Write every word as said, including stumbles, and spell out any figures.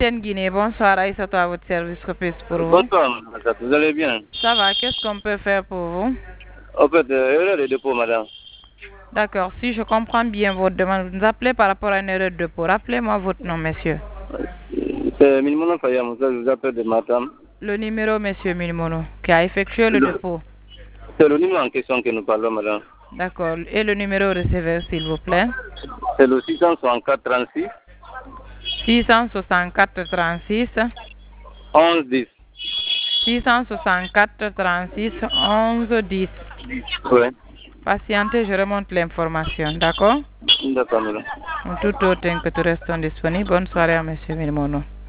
Capitaine Guinée, bonsoir Aïssatou à votre service, que puis pour vous? Bonsoir, madame. Vous allez bien? Ça va, qu'est-ce qu'on peut faire pour vous? En fait, euh, erreur de dépôt, madame. D'accord, si je comprends bien votre demande, vous nous appelez par rapport à une erreur de dépôt. Rappelez-moi votre nom, monsieur. C'est Milmono Fayam, je vous appelle de Matam. Le numéro, monsieur Milmono, qui a effectué le, Le- dépôt. C'est le numéro en question que nous parlons, madame. D'accord, et le numéro receveur, s'il vous plaît? C'est le six cent soixante-quatre trente-six six cent soixante-quatre trente-six onze dix. six cent soixante-quatre trente-six onze dix. Oui. Patientez, je remonte l'information, d'accord? D'accord, madame. Tout autant que tout restons disponibles. Bonne soirée à monsieur Milmono.